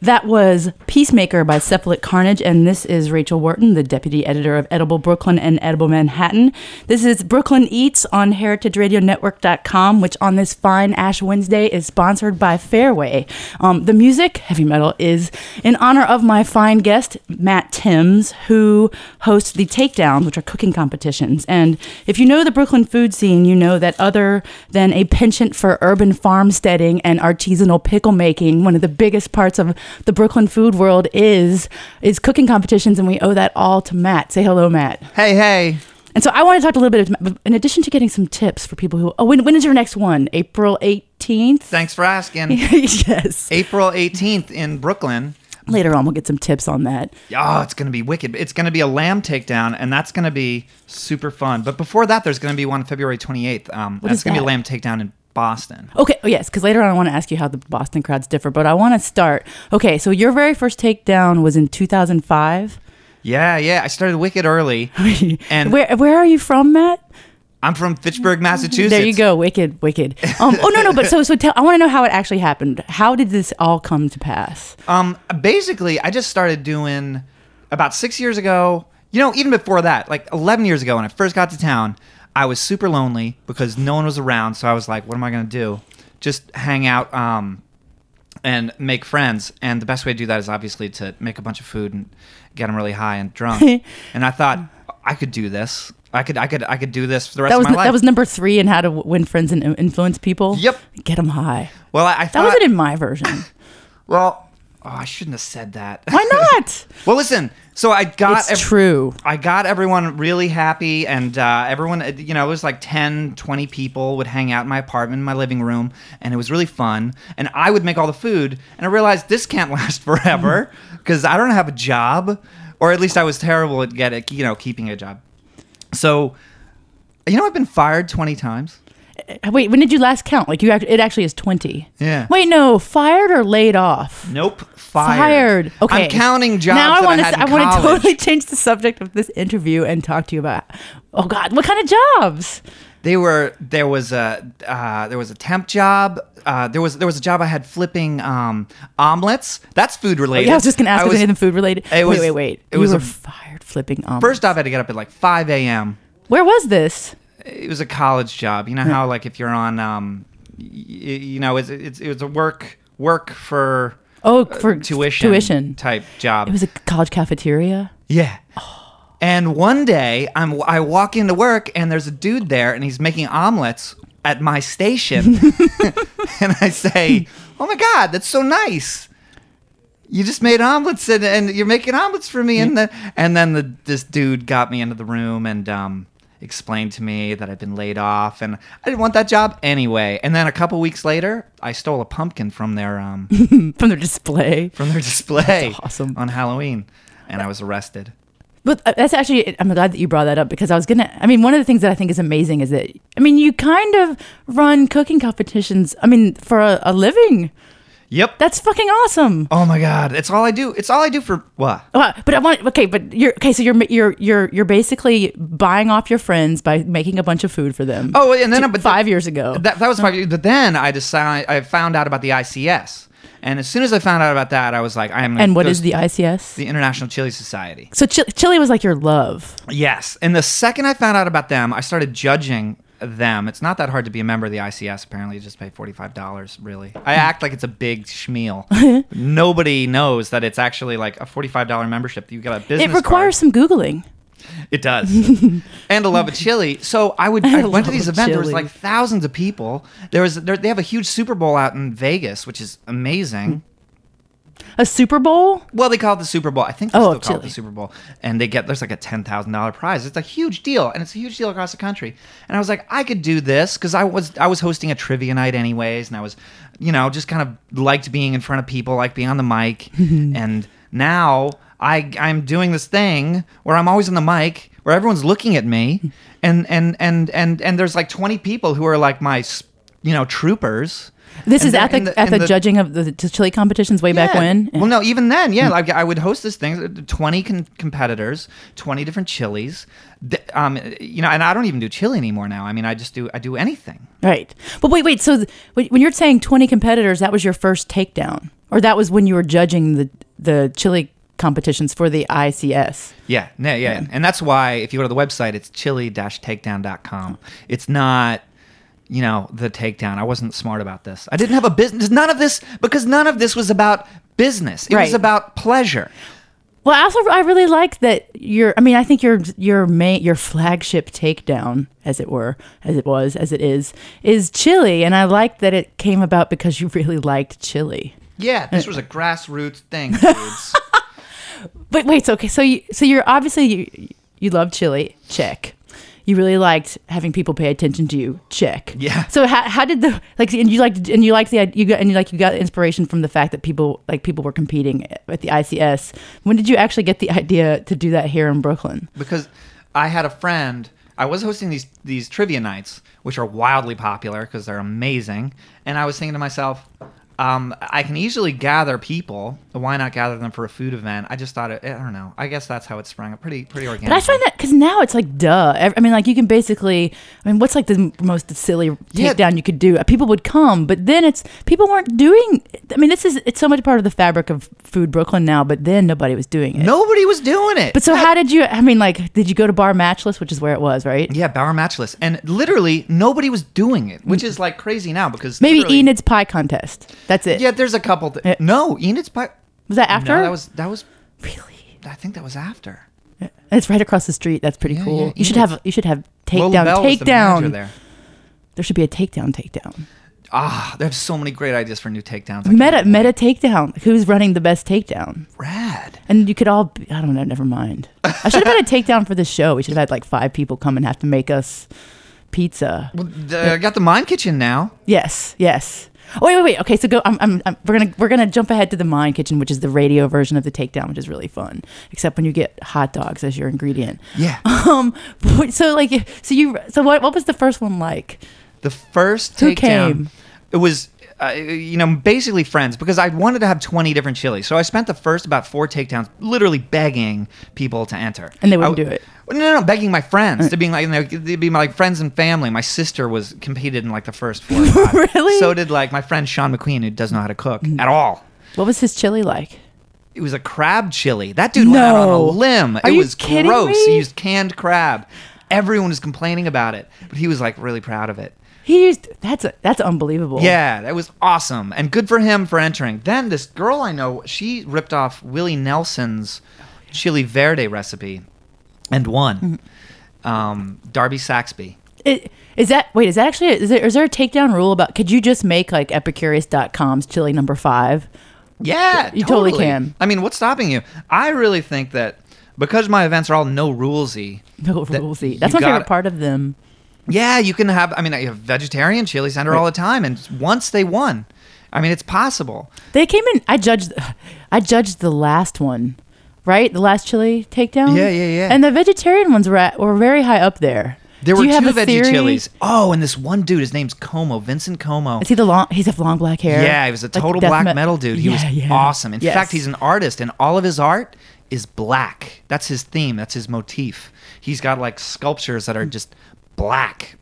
That was Peacemaker by Cephalic Carnage, and this is Rachel Wharton, the deputy editor of Edible Brooklyn and Edible Manhattan. This is Brooklyn Eats on heritageradionetwork.com, which on this fine Ash Wednesday is sponsored by Fairway. The music, heavy metal, is in honor of my fine guest, Matt Timms, who hosts the Takedowns, which are cooking competitions. And if you know the Brooklyn food scene, you know that other than a penchant for urban farmsteading and artisanal pickle making, one of the biggest parts of the Brooklyn food world is cooking competitions, and we owe that all to Matt. Say hello, Matt. Hey. And so I want to talk a little bit, in addition to getting some tips for people who, when is your next one? April 18th? Thanks for asking. Yes. April 18th in Brooklyn. Later on, we'll get some tips on that. Oh, it's going to be wicked. It's going to be a lamb takedown, and that's going to be super fun. But before that, there's going to be one February 28th. That's going to be a lamb takedown in Boston. Okay. Oh, yes, because later on I want to ask you how the Boston crowds differ, but I want to start. Okay, so your very first takedown was in 2005? Yeah. I started wicked early. And where are you from, Matt? I'm from Fitchburg, Massachusetts. There you go. Wicked. No. But so I want to know how it actually happened. How did this all come to pass? Basically, I just started doing about 6 years ago. Even before that, like 11 years ago when I first got to town, I was super lonely because no one was around. So I was like, what am I going to do? Just hang out and make friends. And the best way to do that is obviously to make a bunch of food and get them really high and drunk. And I thought, I could do this. I could do this for the rest of my life. That was number 3 in how to win friends and influence people? Yep. Get them high. Well, I thought... That wasn't in my version. Well... Oh, I shouldn't have said that. Why not? Well, listen. So I got... true. I got everyone really happy, and everyone, it was like 10, 20 people would hang out in my apartment, in my living room, and it was really fun. And I would make all the food, and I realized this can't last forever because I don't have a job, or at least I was terrible at keeping a job. So, I've been fired 20 times. Wait, when did you last count? Like it actually is 20. Yeah. Wait, no, fired or laid off? Nope, fired. Okay. I'm counting jobs now I want to totally change the subject of this interview and talk to you about. Oh God, what kind of jobs? There was a temp job. There was a job I had flipping omelets. That's food related. Yeah, I was just gonna ask if anything food related. Wait. You were fired flipping omelets. First off, I had to get up at like 5 a.m. Where was this? It was a college job. You know how like if you're on, it was a work for tuition type job. It was a college cafeteria. Yeah. Oh. And one day I walk into work and there's a dude there and he's making omelets at my station, and I say, "Oh my God, that's so nice! You just made omelets and you're making omelets for me." And then this dude got me into the room and explained to me that I'd been laid off and I didn't want that job anyway. And then a couple weeks later, I stole a pumpkin from their from their display. That's awesome. On Halloween, and I was arrested. But that's actually, I'm glad that you brought that up because one of the things that I think is amazing is that, you kind of run cooking competitions, for a living. Yep. That's fucking awesome. Oh my God. It's all I do. It's all I do for what? So you're basically buying off your friends by making a bunch of food for them. Oh, and then 5 years ago. That was 5 years. But then I found out about the ICS. And as soon as I found out about that, I was like, And what is the ICS? The International Chili Society. So chili was like your love. Yes. And the second I found out about them, I started judging them. It's not that hard to be a member of the ICS, apparently. You just pay $45, really. I act like it's a big schmeal. Nobody knows that it's actually like a $45 membership. You got a business It requires some Googling. It does. And a love of chili. So I went to these events. There was like thousands of people. They have a huge Super Bowl out in Vegas, which is amazing. A Super Bowl? Well, they call it the Super Bowl. I think they still call it the Super Bowl. And there's like a $10,000 prize. It's a huge deal, and it's a huge deal across the country. And I was like, I could do this because I was hosting a trivia night anyways, and I was, just kind of liked being in front of people, like being on the mic. And now I'm doing this thing where I'm always on the mic, where everyone's looking at me, and there's like 20 people who are like my, troopers. This And is they're at in the judging of the chili competitions way back Yeah. when. Well, no, even then, yeah. Like I would host this thing, 20 competitors, 20 different chilies. And I don't even do chili anymore now. I mean, I do anything. Right. But wait. So when you're saying 20 competitors, that was your first takedown, or that was when you were judging the chili competitions for the ICS? Yeah. And that's why if you go to the website, it's chili-takedown.com. It's not, the takedown. I wasn't smart about this. I didn't have a business. None of this was about business. It was about pleasure. Well, I really like that I think your flagship takedown, as it is chili, and I like that it came about because you really liked chili. Yeah, this was a grassroots thing, dudes. But wait, so you're obviously you love chili, check. You really liked having people pay attention to you, check. Yeah. So how did you got inspiration from the fact that people were competing at the ICS. When did you actually get the idea to do that here in Brooklyn? Because I had a friend. I was hosting these trivia nights, which are wildly popular because they're amazing. And I was thinking to myself, I can easily gather people. Why not gather them for a food event? I just thought, I don't know. I guess that's how it sprung up. Pretty organic. But I find that because now it's like, duh. I mean, like you can basically. I mean, what's like the most silly takedown you could do? People would come, but then people weren't doing. I mean, it's so much part of the fabric of Food Brooklyn now. But then nobody was doing it. Nobody was doing it. But so how did you? I mean, like, did you go to Bar Matchless, which is where it was, right? Yeah, Bar Matchless, and literally nobody was doing it, which is like crazy now because maybe Enid's Pie Contest. That's it. Yeah, there's a couple. No, Enid's Pie. Was that after? No, that was really. I think that was after. It's right across the street. That's pretty cool. Yeah, you should have takedown. Lola Bell was the manager Takedown. There should be a takedown. They have so many great ideas for new takedowns. Meta takedown. Who's running the best takedown? Rad. And you could all. I don't know. Never mind. I should have had a takedown for this show. We should have had like 5 people come and have to make us pizza. Well, I got the Mind Kitchen now. Yes. Oh, wait. Okay, so go. We're gonna jump ahead to the Mind Kitchen, which is the radio version of the takedown, which is really fun. Except when you get hot dogs as your ingredient. Yeah. So what was the first one like? The first Who takedown. came? It was. Basically friends, because I wanted to have 20 different chilies. So I spent the first about 4 takedowns literally begging people to enter. And they wouldn't do it. No, begging my friends to being like, they'd be my like friends and family. My sister competed in like the first 4 or 5. Really? So did like my friend Sean McQueen, who doesn't know how to cook at all. What was his chili like? It was a crab chili. That dude went out on a limb. Are It you was kidding gross. me? He used canned crab. Everyone was complaining about it, but he was like really proud of it. That's unbelievable. Yeah, that was awesome. And good for him for entering. Then this girl I know, she ripped off Willie Nelson's chili verde recipe and won. Darby Saxby. Is there a takedown rule about, could you just make like Epicurious.com's chili number 5? Yeah, You totally can. I mean, what's stopping you? I really think that because my events are all no rulesy. No rulesy. That's my favorite part of them. Yeah, you can have. I mean, you have vegetarian chili center all the time, and once they won, I mean, it's possible. They came in. I judged the last one, right? The last chili takedown. Yeah. And the vegetarian ones were very high up there. There were 2 veggie theory? chilies. Oh, and this one dude, his name's Como, Vincent Como. Is he he's have long black hair? Yeah, he was a total death black metal dude. He was awesome. In fact, he's an artist, and all of his art is black. That's his theme. That's his motif. He's got like sculptures that are just black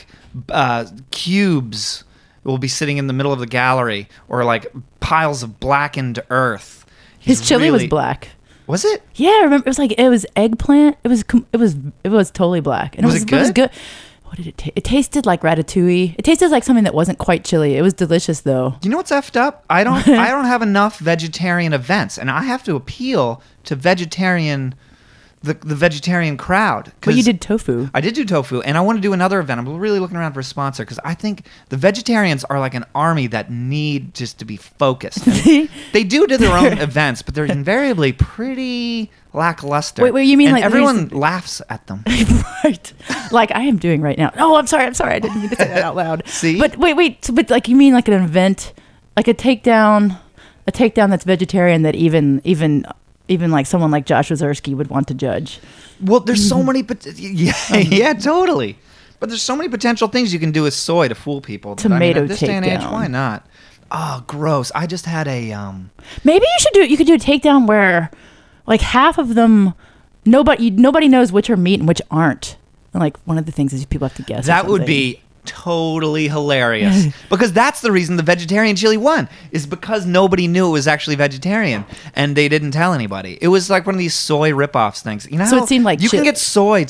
cubes will be sitting in the middle of the gallery, or like piles of blackened earth. His chili was black. Was it? Yeah, I remember. It was eggplant. It was totally black. And was it good? It was good. What did it taste? It tasted like ratatouille. It tasted like something that wasn't quite chili. It was delicious though. You know what's effed up? I don't have enough vegetarian events, and I have to appeal to vegetarian. The vegetarian crowd. But you did tofu. I did do tofu, and I want to do another event. I'm really looking around for a sponsor because I think the vegetarians are like an army that need just to be focused. They do their own events, but they're invariably pretty lackluster. Wait, you mean and like everyone laughs at them? Right. Like I am doing right now. Oh, I'm sorry. I didn't mean to say that out loud. See? But wait. So, but like you mean like an event, like a takedown that's vegetarian that even like someone like Josh Ozersky would want to judge. Well, there's so many, but yeah, totally. But there's so many potential things you can do with soy to fool people. Tomato at this day and age, takedown. why not? Oh, gross. I just had a Maybe you could do a takedown where like half of them nobody knows which are meat and which aren't. And like one of the things is people have to guess. that would be totally hilarious. Because that's the reason the vegetarian chili won, is because nobody knew it was actually vegetarian and they didn't tell anybody. It was like one of these soy ripoffs things. You know, So how it seemed like you can get soy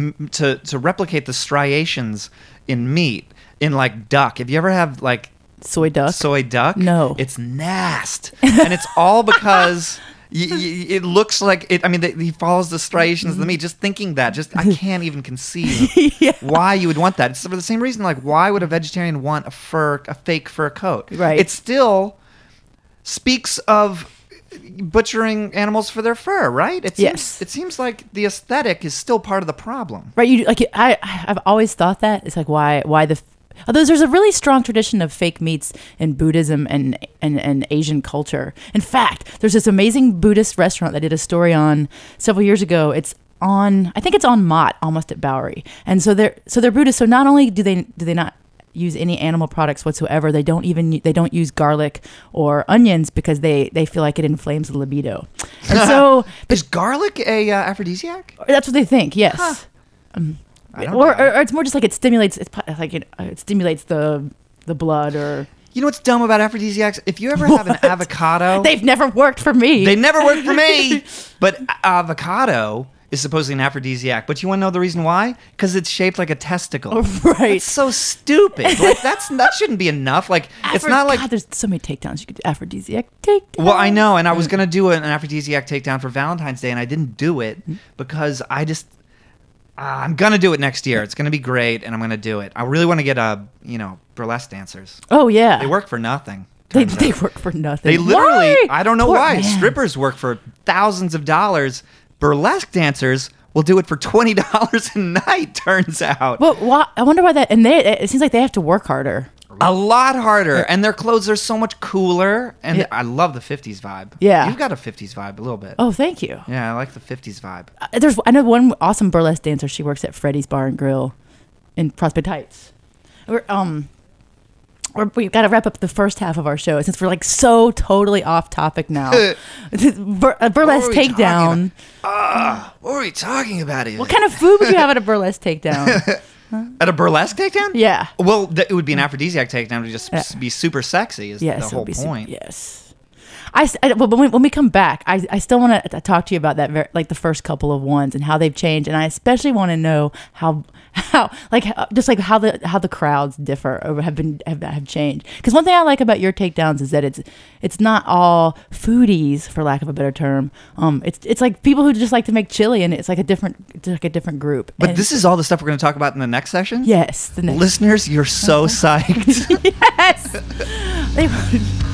to replicate the striations in meat in like duck. If you ever have like soy duck. soy duck, No. it's nasty, and it's all because it looks like it. I mean, he follows the striations of the meat. Just thinking that, I can't even conceive why you would want that. It's for the same reason. Like, why would a vegetarian want a fake fur coat? Right. It still speaks of butchering animals for their fur, right? Yes. It seems like the aesthetic is still part of the problem. Right, you like I've always thought that it's like why although there's a really strong tradition of fake meats in Buddhism and Asian culture. In fact, there's this amazing Buddhist restaurant that did a story on several years ago. It's on, I think it's on Mott, almost at Bowery. And so they're Buddhist. So not only do they not use any animal products whatsoever, they don't use garlic or onions because they feel like it inflames the libido. And so Is garlic a aphrodisiac? that's what they think. Yes. Huh. I don't Or know. it's more just like it stimulates. It's like it stimulates the blood. Or You know what's dumb about aphrodisiacs? If you ever have an avocado, they've never worked for me. they never work for me. But avocado is supposedly an aphrodisiac. But you want to know the reason why? Because it's shaped like a testicle. Right. It's so stupid. Like that shouldn't be enough. Like it's not like. God, there's so many takedowns you could do. Aphrodisiac takedown. Well, I know, and I was gonna do an aphrodisiac takedown for Valentine's Day, and I didn't do it because I just. I'm gonna do it next year. It's gonna be great, and I'm gonna do it. I really want to get burlesque dancers. Oh yeah. They work for nothing. They turns out. work for nothing. They literally, Why? I don't know Poor why. man. Strippers work for thousands of dollars. Burlesque dancers will do it for $20 a night, turns out. Well, why, I wonder why that. And it seems like they have to work harder. A lot harder. And their clothes are so much cooler. And Yeah. I love the 50s vibe. Yeah. You've got a 50s vibe a little bit. Oh, thank you. Yeah, I like the 50s vibe. I know one awesome burlesque dancer. She works at Freddy's Bar and Grill in Prospect Heights. We've got to wrap up the first half of our show since we're like so totally off topic now. A burlesque What were we takedown. What were we talking about here? What kind of food would you have at a burlesque takedown? At a burlesque takedown? Yeah. Well, it would be an aphrodisiac takedown to just be super sexy is Yes, the it whole would be point. Yes. Well, when we come back, I still want to talk to you about that, like the first couple of ones and how they've changed, and I especially want to know how the crowds differ or have changed. Because one thing I like about your takedowns is that it's not all foodies, for lack of a better term. It's like people who just like to make chili, and it's like a different group. But And this is all the stuff we're going to talk about in the next session? yes, the next Listeners, you're so psyched. yes. They-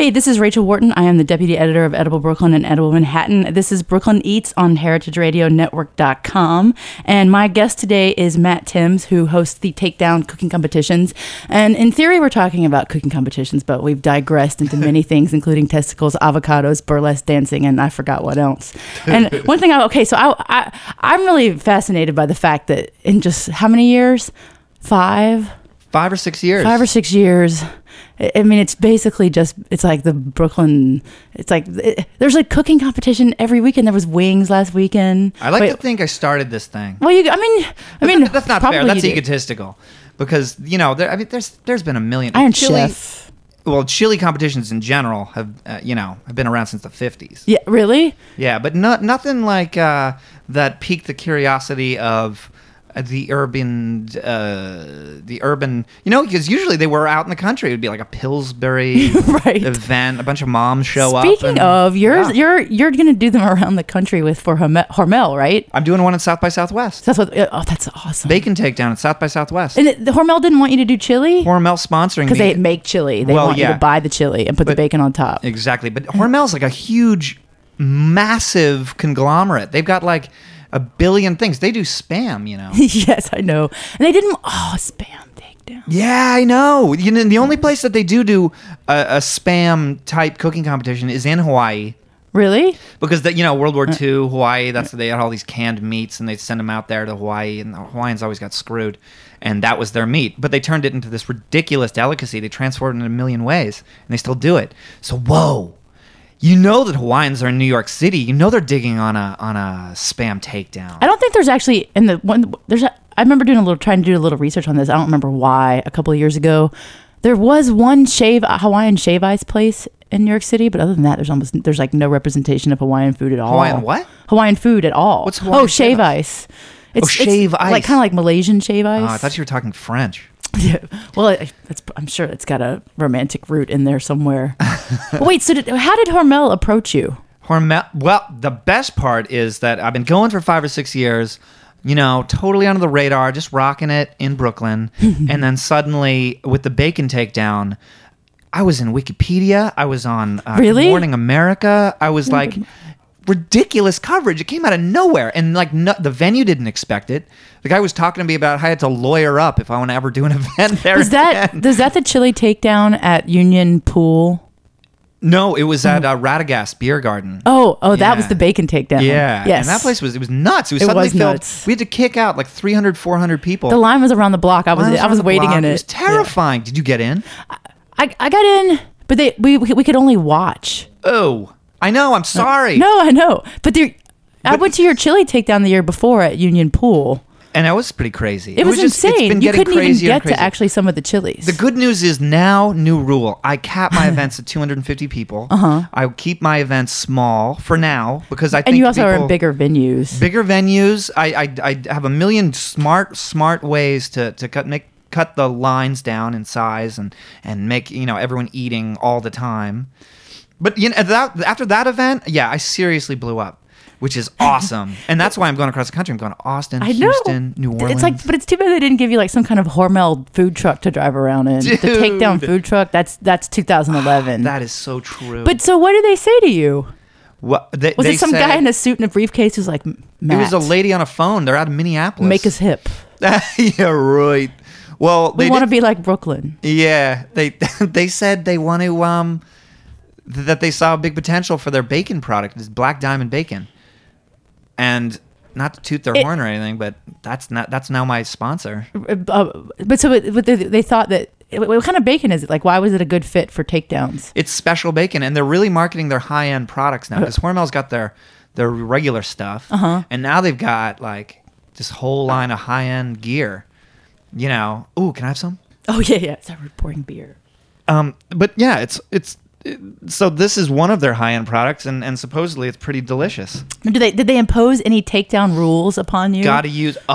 Hey, this is Rachel Wharton. I am the deputy editor of Edible Brooklyn and Edible Manhattan. This is Brooklyn Eats on heritageradionetwork.com. And my guest today is Matt Timms, who hosts the Takedown cooking competitions. And in theory, we're talking about cooking competitions, but we've digressed into many things, including testicles, avocados, burlesque dancing, and I forgot what else. And one thing, I'm really fascinated by the fact that in just how many years? 5 or 6 years. 5 or 6 years. I mean, it's basically it's like the Brooklyn, there's a cooking competition every weekend. There was wings last weekend. I like to think I started this thing. Well, I mean, that's not fair. That's egotistical. Because, there's been a million. Iron Chef. Well, chili competitions in general have been around since the 50s. Yeah, really? Yeah, but nothing like that piqued the curiosity of the urban, because usually they were out in the country. It would be like a Pillsbury right. event. A bunch of moms show up. Speaking of, you're going to do them around the country for Hormel, right? I'm doing one in South by Southwest. That's awesome. Bacon Takedown at South by Southwest. And the Hormel didn't want you to do chili? Hormel sponsoring because they make chili. They want you to buy the chili and put the bacon on top. Exactly. But Hormel's like a huge, massive conglomerate. They've got like a billion things. They do Spam, Yes, I know. And they didn't. Spam Takedown. Yeah, I know. The only place that they do a Spam type cooking competition is in Hawaii. Really? Because World War II, Hawaii. They had all these canned meats, and they'd send them out there to Hawaii, and the Hawaiians always got screwed, and that was their meat. But they turned it into this ridiculous delicacy. They transformed it in a million ways, and they still do it. So whoa. That Hawaiians are in New York City. They're digging on a Spam Takedown. I don't think there's actually I remember trying to do a little research on this. I don't remember why. A couple of years ago, there was one Hawaiian shave ice place in New York City, but other than that, there's like no representation of Hawaiian food at all. Hawaiian what? Hawaiian food at all. What's Hawaiian shave ice? Shave ice. Like kind of like Malaysian shave ice. Oh, I thought you were talking French. Yeah, well, I'm sure it's got a romantic root in there somewhere. Wait, so how did Hormel approach you? Well, the best part is that I've been going for 5 or 6 years, totally under the radar, just rocking it in Brooklyn. And then suddenly, with the Bacon Takedown, I was in Wikipedia. I was on Really? Morning America. I was like... ridiculous coverage. It came out of nowhere, and the venue didn't expect it. The guy was talking to me about how I had to lawyer up if I want to ever do an event there. Was that the chili takedown at Union Pool? No, it was at Radagast Beer Garden. Oh, yeah. That was the Bacon Takedown. Yeah, yes. And that place was nuts. It was suddenly filled. Nuts. We had to kick out like 300, 400 people. The line was around the block. I was waiting in it. It was terrifying. Yeah. Did you get in? I got in, but we could only watch. Oh. I know. I'm sorry. No, I know. But I went to your chili takedown the year before at Union Pool. And that was pretty crazy. It was insane. You couldn't even get to actually some of the chilies. The good news is now, new rule. I cap my events at 250 people. I keep my events small for now because I think and you also are in bigger venues. Bigger venues. I have a million smart ways to cut the lines down in size and make everyone eating all the time. But after that event, I seriously blew up, which is awesome, and that's why I'm going across the country. I'm going to Austin, Houston, New Orleans. But it's too bad they didn't give you like some kind of Hormel food truck to drive around in. Dude. The Takedown food truck. That's 2011. That is so true. But so what did they say to you? Was it some guy in a suit and a briefcase who's like, Matt, it was a lady on a phone. They're out of Minneapolis. Make us hip. Yeah, right. Well, we want to be like Brooklyn. Yeah, they said they want to that they saw a big potential for their bacon product, this Black Diamond bacon. And not to toot their horn or anything, but that's now my sponsor. But they thought that, what kind of bacon is it? Like, why was it a good fit for takedowns? It's special bacon, and they're really marketing their high-end products now, because Hormel's got their regular stuff, and now they've got like this whole line of high-end gear. Ooh, can I have some? Oh yeah. Sorry, we're pouring beer. But yeah, it's so this is one of their high-end products, and supposedly it's pretty delicious. Did they impose any takedown rules upon you? Gotta use you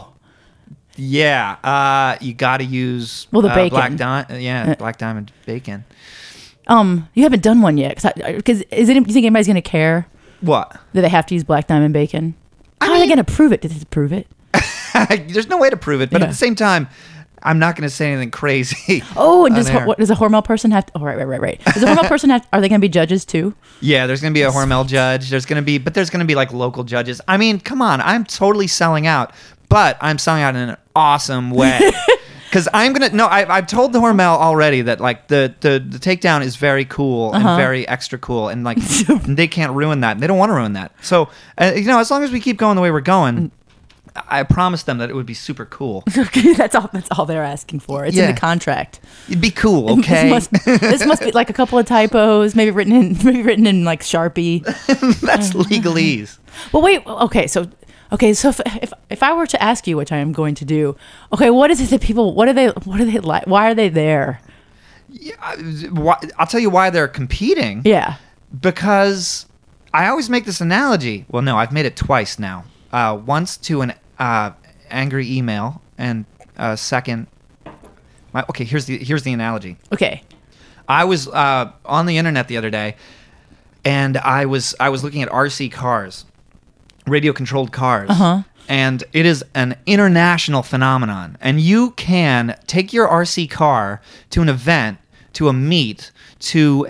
gotta use the bacon. Black Diamond bacon. You haven't done one yet because do you think anybody's gonna care? What? That they have to use Black Diamond bacon? How are they gonna prove it? Did they prove it? There's no way to prove it, but at the same time, I'm not going to say anything crazy. Oh, and on does air. what does a Hormel person have? Oh, right. Does a Hormel person have? Are they going to be judges too? Yeah, there's going to be a Hormel judge. There's going to be like local judges. I mean, come on, I'm totally selling out, but I'm selling out in an awesome way. Because I've told the Hormel already that like the takedown is very cool and very extra cool, and like they can't ruin that. They don't want to ruin that. So as long as we keep going the way we're going, I promised them that it would be super cool. Okay, that's all they're asking for. It's in the contract. It'd be cool, okay? This must be like a couple of typos, maybe written in like Sharpie. That's legalese. Well, wait. Okay, so if I were to ask you, which I am going to do, okay, what is it that people? What are they like? Why are they there? Yeah, I'll tell you why they're competing. Yeah. Because I always make this analogy. Well, no, I've made it twice now. Once to an angry email, and second. Okay, here's the analogy. Okay. I was on the internet the other day, and I was looking at RC cars, radio controlled cars. And it is an international phenomenon. And you can take your RC car to an event, to a meet, to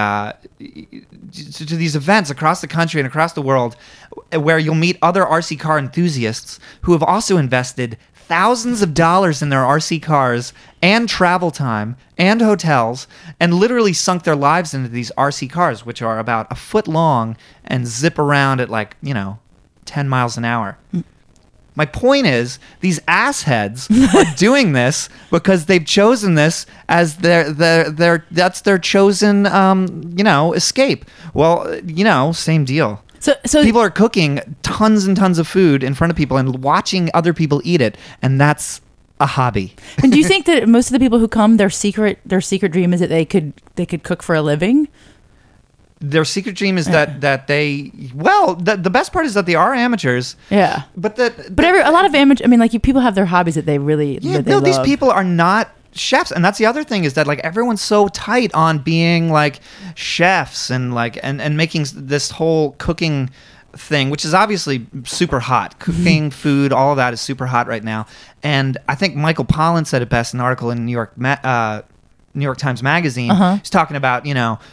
these events across the country and across the world, where you'll meet other RC car enthusiasts who have also invested thousands of dollars in their RC cars and travel time and hotels, and literally sunk their lives into these RC cars, which are about a foot long and zip around at 10 miles an hour. My point is, these assheads are doing this because they've chosen this as that's their chosen escape. Well, same deal. So people are cooking tons and tons of food in front of people and watching other people eat it, and that's a hobby. And do you think that most of the people who come, their secret dream is that they could cook for a living? Their secret dream is that they the best part is that they are amateurs. Yeah, but a lot of amateur. I mean, like people have their hobbies that they really love. These people are not chefs, and that's the other thing is that like everyone's so tight on being like chefs and like and making this whole cooking thing, which is obviously super hot. Cooking, food, all of that is super hot right now. And I think Michael Pollan said it best in an article in New York Times Magazine. He's talking about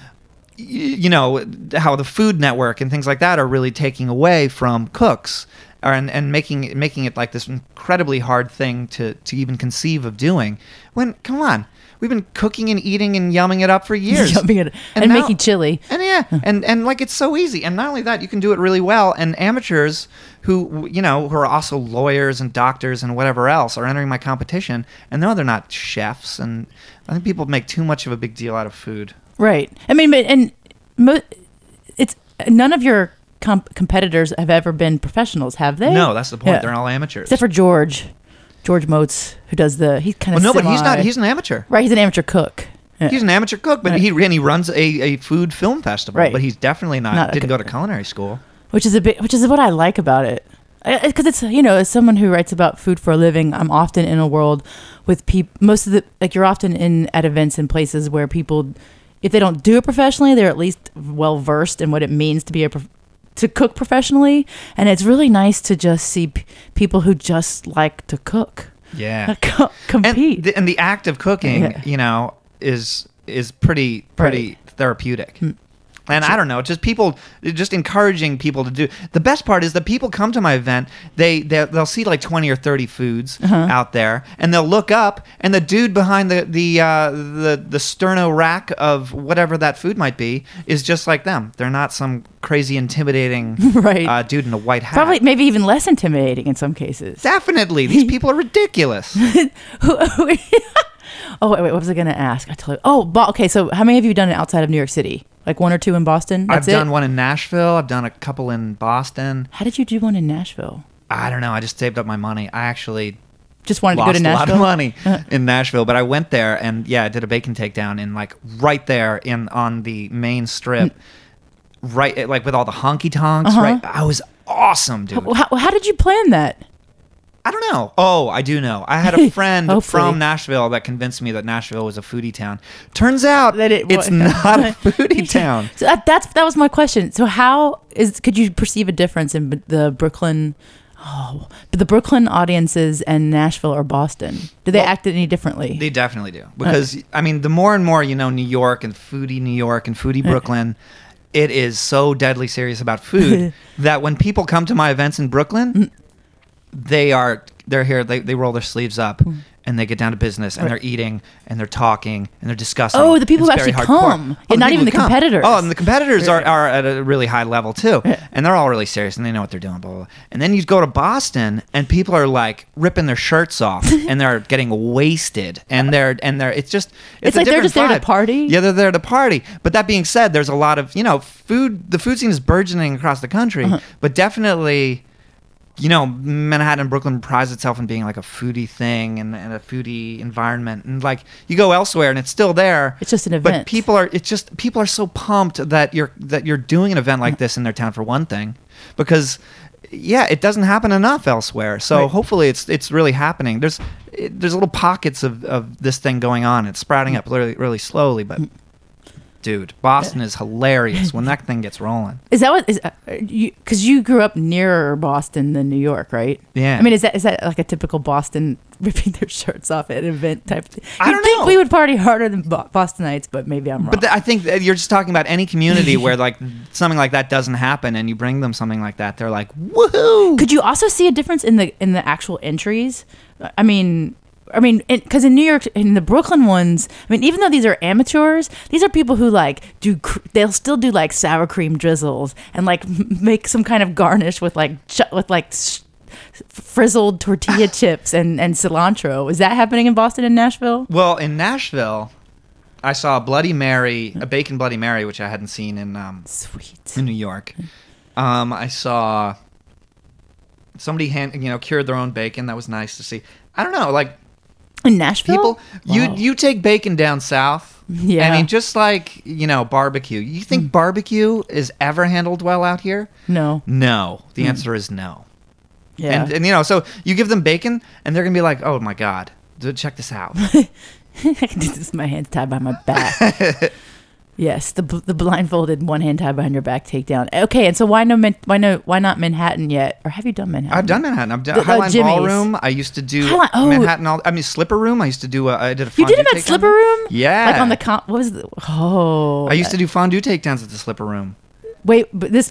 how the Food Network and things like that are really taking away from cooks and making it like this incredibly hard thing to even conceive of doing. When, come on, we've been cooking and eating and yumming it up for years. and now, making chili. And and like it's so easy. And not only that, you can do it really well. And amateurs who are also lawyers and doctors and whatever else are entering my competition. And no, they're not chefs. And I think people make too much of a big deal out of food. Right. I mean, it's none of your competitors have ever been professionals, have they? No, that's the point. Yeah. They're all amateurs. Except for George Motes, who does he's kind of but he's not. He's an amateur. Right, he's an amateur cook. Yeah. He's an amateur cook, but he runs a food film festival. Right. But he's definitely not didn't go to culinary school. Which is what I like about it. Because it's as someone who writes about food for a living, I'm often in a world with people. You're often at events and places where people, if they don't do it professionally, they're at least well versed in what it means to cook professionally, and it's really nice to just see people who just like to cook. Yeah, compete. And the act of cooking, is pretty therapeutic. And I don't know, just encouraging people to do. The best part is that people come to my event, they'll see like 20 or 30 foods out there, and they'll look up, and the dude behind the sterno rack of whatever that food might be is just like them. They're not some crazy intimidating dude in a white hat. Probably maybe even less intimidating in some cases. Definitely. These people are ridiculous. Oh, wait, what was I going to ask? I told you. Oh, okay, so how many have you done outside of New York City? Like one or two in Boston? I've done one in Nashville. I've done a couple in Boston. How did you do one in Nashville? I don't know. I just saved up my money. I actually just wanted to go to Nashville. Lost a lot of money in Nashville, but I went there and I did a bacon takedown in like right there on the main strip, right like with all the honky tonks. Right, I was awesome, dude. How did you plan that? I don't know. Oh, I do know. I had a friend from Nashville that convinced me that Nashville was a foodie town. Turns out that it's not a foodie town. So that was my question. So could you perceive a difference in the Brooklyn But the Brooklyn audiences and Nashville or Boston, do they act any differently? They definitely do. Because, I mean, the more and more you know New York and foodie New York and foodie Brooklyn, it is so deadly serious about food that when people come to my events in Brooklyn, they're here, they roll their sleeves up. And they get down to business, and they're eating, and they're talking, and they're discussing. Oh, the people who It's actually very come. hardcore. Not people even the who come. competitors. Oh, and the competitors are at a really high level, too. And they're all really serious, and they know what they're doing, blah, blah, blah. And then you go to Boston, and people are, like, ripping their shirts off, and they're getting wasted. And they're it's just, It's a like they're different just there to vibe. party? Yeah, they're there to party. But that being said, there's a lot of, the food scene is burgeoning across the country, but definitely... Manhattan and Brooklyn prides itself on being like a foodie thing and a foodie environment. And like you go elsewhere and it's still there. It's just an But event. people are so pumped that you're doing an event like this in their town for one thing. Because it doesn't happen enough elsewhere. So hopefully it's really happening. There's little pockets of this thing going on. It's sprouting up really, really slowly, but dude, Boston is hilarious when that thing gets rolling. Is that what is you? Because you grew up nearer Boston than New York, right? Yeah. I mean, is that like a typical Boston ripping their shirts off at an event type thing? I don't think know. we would party harder than Bostonites, but maybe I'm wrong. But I think that you're just talking about any community where like something like that doesn't happen, and you bring them something like that, they're like, woohoo! Could you also see a difference in the actual entries? I mean, because in New York, in the Brooklyn ones, I mean, even though these are amateurs, these are people who like they'll still do like sour cream drizzles and like make some kind of garnish with like frizzled tortilla chips and cilantro. Is that happening in Boston and Nashville? Well, in Nashville, I saw a Bloody Mary, a bacon Bloody Mary, which I hadn't seen in Sweet. New York. I saw somebody cured their own bacon. That was nice to see. I don't know, like. In Nashville? People, Wow. you take bacon down south. Yeah. I mean, just like, barbecue. You think barbecue is ever handled well out here? No. No. The answer is no. Yeah. And so you give them bacon, and they're going to be like, oh, my God. Check this out. I can do this with my hands tied behind my back. Yes, the blindfolded, one hand tied behind your back takedown. Okay, and so why not Manhattan yet? Or have you done Manhattan? I've done Manhattan. I've done The Highline Jimmy's. Ballroom. I used to do Highline- oh. Manhattan. Slipper Room. I used to do. I did a. You Fondue did it at takedown. Slipper Room? Yeah. Like on the what was the? Oh. I used to do fondue takedowns at the Slipper Room. Wait, but this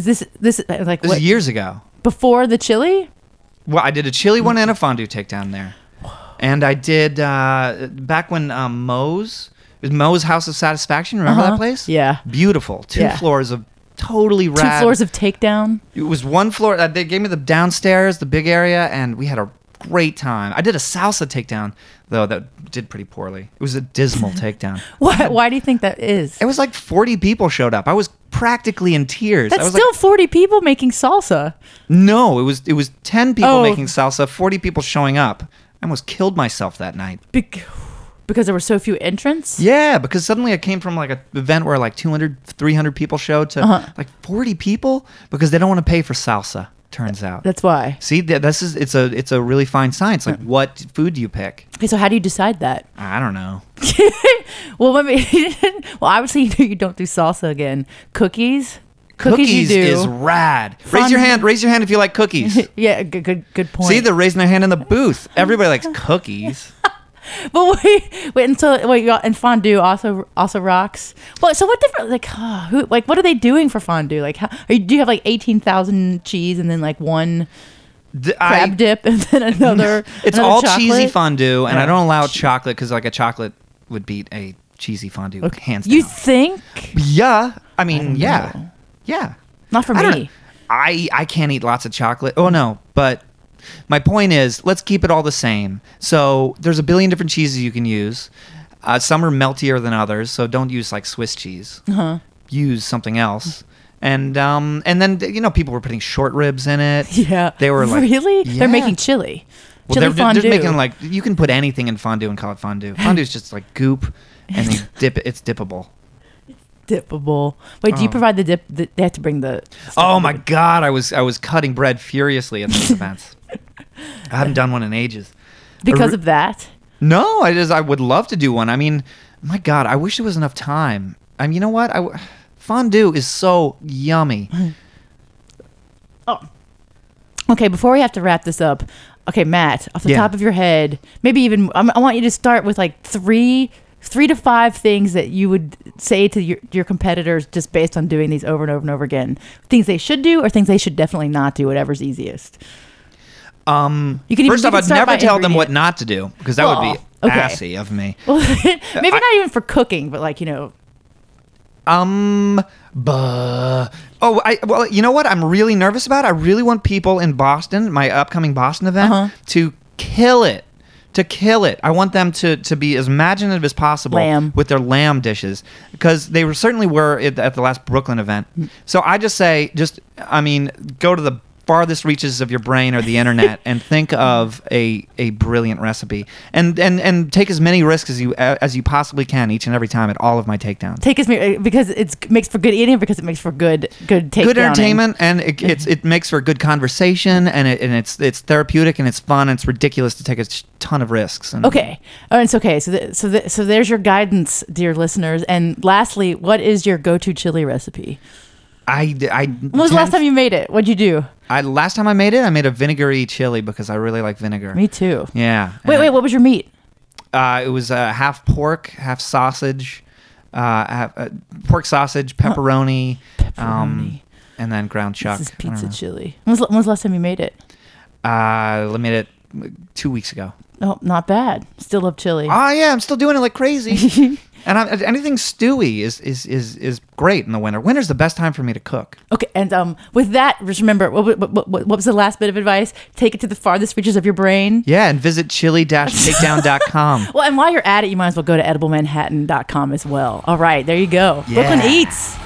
like This what? is years ago. Before the chili? Well, I did a chili one and a fondue takedown there, and I did back when Moe's. It was Moe's House of Satisfaction. Remember that place? Yeah. Beautiful. Two Yeah. floors of totally rad. 2 floors of takedown. It was one floor. They gave me the downstairs, the big area, and we had a great time. I did a salsa takedown, though, that did pretty poorly. It was a dismal takedown. Why do you think that is? It was like 40 people showed up. I was practically in tears. I That's was still like, 40 people making salsa. no, it was 10 people Oh. making salsa, 40 people showing up. I almost killed myself that night. Because there were so few entrants? Yeah, because suddenly I came from like an event where like 200, 300 people showed to like 40 people because they don't want to pay for salsa, turns out. That's why. See, it's a really fine science. Like, what food do you pick? Okay, so how do you decide that? I don't know. Well, maybe. Well, obviously you don't do salsa again. Cookies. Cookies you do. is rad. Raise your hand. Raise your hand if you like cookies. Yeah, good point. See, they're raising their hand in the booth. Everybody likes cookies. But wait until you got, and fondue also rocks. Well, so what different what are they doing for fondue? Like, do you have like 18,000 cheese and then like one crab dip and then another? It's another all chocolate? cheesy fondue, and I Yeah. don't allow chocolate because like a chocolate would beat a cheesy fondue hands down. You think? Yeah, I mean, don't yeah, know. yeah. Not for I don't me. know. I can't eat lots of chocolate. Oh no, but my point is, let's keep it all the same. So there's a billion different cheeses you can use. Some are meltier than others, so don't use like Swiss cheese. Use something else. And then people were putting short ribs in it. Yeah. They were like, really? Yeah. They're making chili. Well, Chili they're fondue. making like, you can put anything in fondue and call it fondue. Fondue is just like goop, and they dip it. It's dippable. Dippable. Wait, do you provide the dip? They have to bring the. Oh my God, I was cutting bread furiously at those events. I haven't done one in ages. Because of that. No, I would love to do one. I mean, my God, I wish there was enough time. I mean, you know what? Fondue is so yummy. Oh. Okay, before we have to wrap this up, okay, Matt, off the Yeah. top of your head, maybe even I want you to start with like three to five things that you would say to your competitors just based on doing these over and over and over again. Things they should do or things they should definitely not do, whatever's easiest. First off, I'd never tell them what not to do because that would be okay. assy of me. Well, maybe not even for cooking, but like, Well, you know what I'm really nervous about? I really want people in Boston, my upcoming Boston event, to kill it. I want them to be as imaginative as possible with their lamb dishes because they certainly were at the last Brooklyn event. So I just say, go to the farthest reaches of your brain or the internet and think of a brilliant recipe and take as many risks as you possibly can each and every time at all of my takedowns. Take as many because it makes for good eating or because it makes for good takedowning. Good entertainment and it makes for good conversation and it's therapeutic and it's fun and it's ridiculous to take a ton of risks. Okay. Oh, it's okay. So there's your guidance, dear listeners. And lastly, what is your go-to chili recipe? When was the last time you made it? What'd you do? Last time I made it, I made a vinegary chili because I really like vinegar. Me too. Yeah. Wait, what was your meat? It was half pork, half sausage, pork sausage, pepperoni, and then ground chuck. This is pizza chili. When was the last time you made it? I made it 2 weeks ago. Oh, not bad. Still love chili. Oh yeah, I'm still doing it like crazy. And anything stewy is great in the winter. Winter's the best time for me to cook. Okay, and with that, just remember, what was the last bit of advice? Take it to the farthest reaches of your brain. Yeah, and visit chili-takedown.com. Well, and while you're at it, you might as well go to ediblemanhattan.com as well. All right, there you go. Yeah. Brooklyn Eats.